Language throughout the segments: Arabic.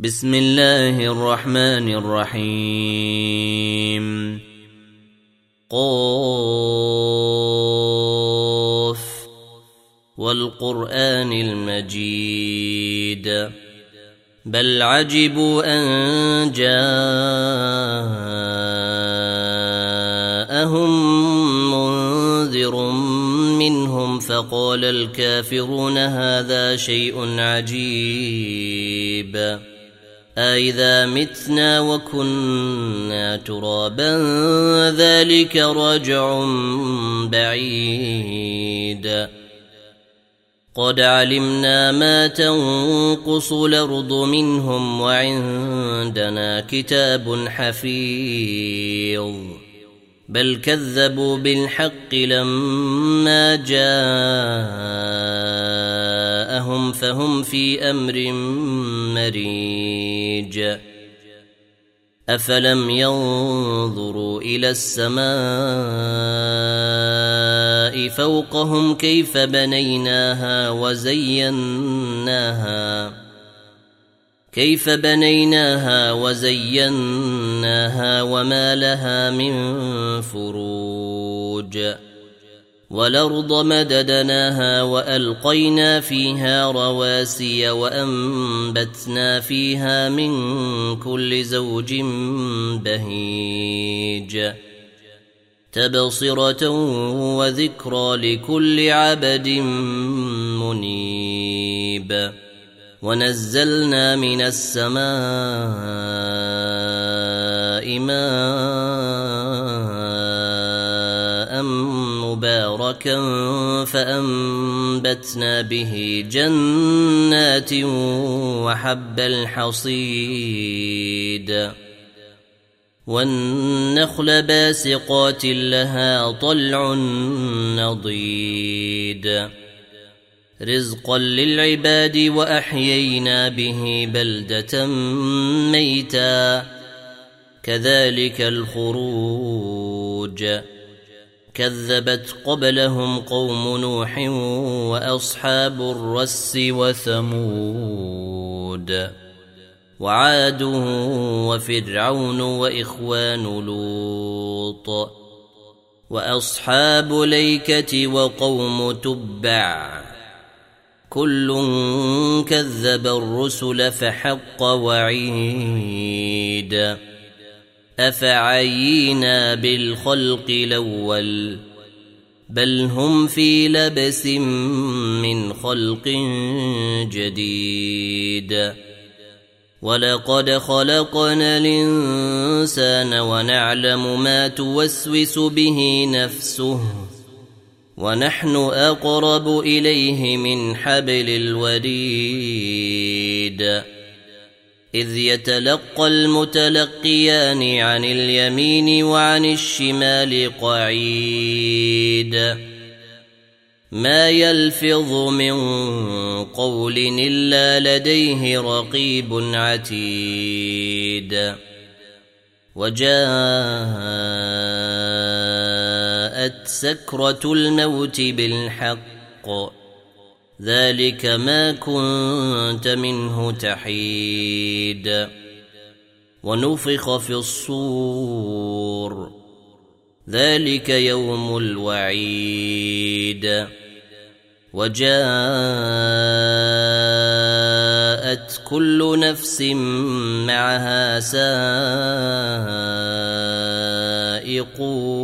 بسم الله الرحمن الرحيم. قاف والقرآن المجيد بل عجبوا أن جاءهم منذر منهم فقال الكافرون هذا شيء عجيب أإذا متنا وكنا ترابا ذلك رجع بعيد قد علمنا ما تنقص الأرض منهم وعندنا كتاب حفيظ بل كذبوا بالحق لما جاءهم فهم في أمر مريج أفلم ينظروا إلى السماء فوقهم كيف بنيناها وزيناها وما لها من فروج والأرض مددناها وألقينا فيها رواسي وأنبتنا فيها من كل زوج بهيج تبصرة وذكرى لكل عبد منيب ونزلنا من السماء ماء مباركا فأنبتنا به جنات وحب الحصيد والنخل باسقات لها طلع نضيد رزقا للعباد وأحيينا به بلدة ميتا كذلك الخروج كذبت قبلهم قوم نوح وأصحاب الرس وثمود وعاد وفرعون وإخوان لوط وأصحاب الأيكة وقوم تبع كل كذب الرسل فحق وعيد أفعينا بالخلق الأول بل هم في لبس من خلق جديد ولقد خلقنا الإنسان ونعلم ما توسوس به نفسه ونحن أقرب إليه من حبل الوريد إذ يتلقى المتلقيان عن اليمين وعن الشمال قعيد ما يلفظ من قول إلا لديه رقيب عتيد وجاءت سكرة الموت بالحق ذلك ما كنت منه تحيد ونفخ في الصور ذلك يوم الوعيد وجاءت كل نفس معها سائق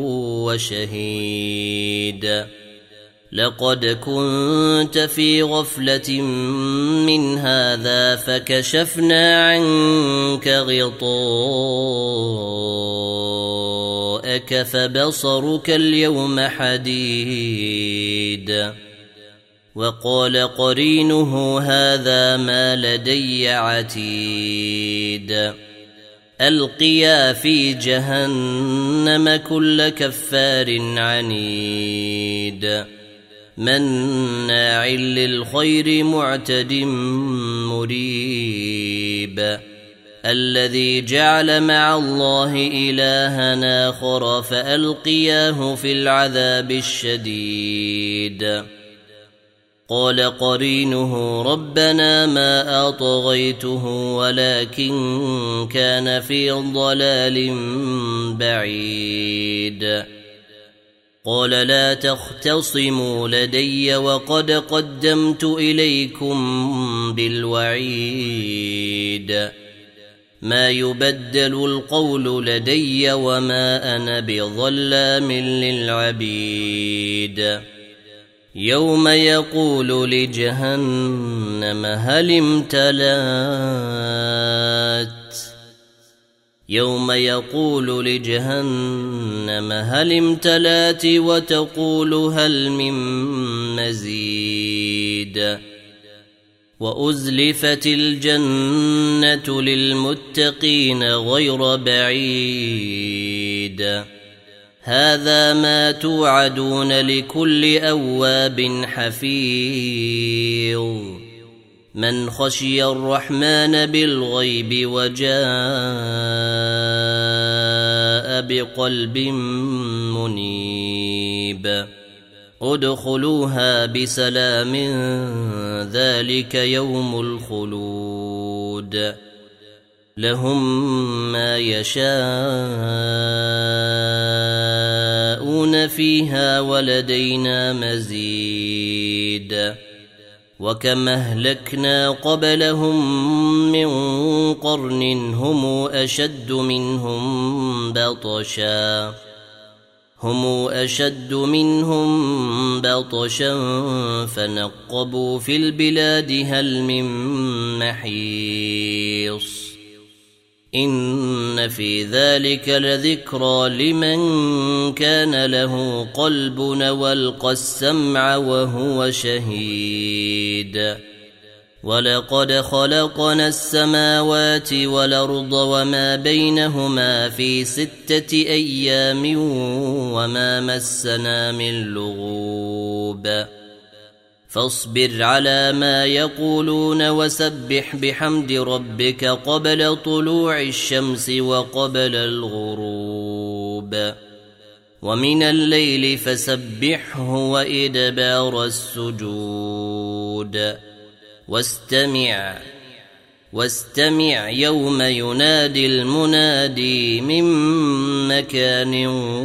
وشهيد لقد كنت في غفلة من هذا فكشفنا عنك غطاءك فبصرك اليوم حديد وقال قرينه هذا ما لدي عتيد ألقيا في جهنم كل كفار عنيد مناع للخير معتد مريب الذي جعل مع الله إلها آخر فألقياه في العذاب الشديد قال قرينه ربنا ما أطغيته ولكن كان في ضلال بعيد قال لا تختصموا لدي وقد قدمت إليكم بالوعيد ما يبدل القول لدي وما أنا بظلام للعبيد يوم يقول لجهنم هل امتلأت وتقول هل من مزيد وأزلفت الجنة للمتقين غير بعيد هذا ما توعدون لكل أواب حفيظ من خشي الرحمن بالغيب وجاء بقلب منيب ادخلوها بسلام ذلك يوم الخلود لهم ما يشاءون فيها ولدينا مزيد وكم أهلكنا قبلهم من قرن هم أشد منهم بطشا فنقبوا في البلاد هل من محيص إن في ذلك لذكرى لمن كان له قلب والقى السمع وهو شهيد ولقد خلقنا السماوات والأرض وما بينهما في 6 أيام وما مسنا من لغوب فاصبر على ما يقولون وسبح بحمد ربك قبل طلوع الشمس وقبل الغروب ومن الليل فسبحه وإدبار السجود واستمع يوم ينادي المنادي من مكان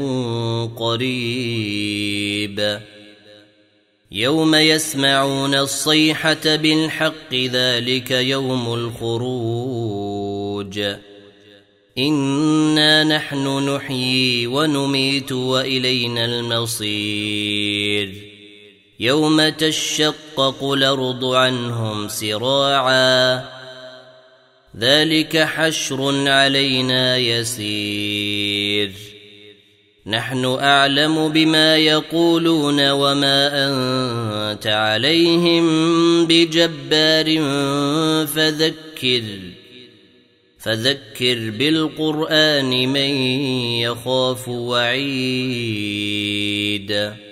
قريب يوم يسمعون الصيحة بالحق ذلك يوم الخروج إنا نحن نحيي ونميت وإلينا المصير يوم تشقق الأرض عنهم سراعا ذلك حشر علينا يسير نحن أعلم بما يقولون وما أنت عليهم بجبار فذكر بالقرآن من يخاف وعيد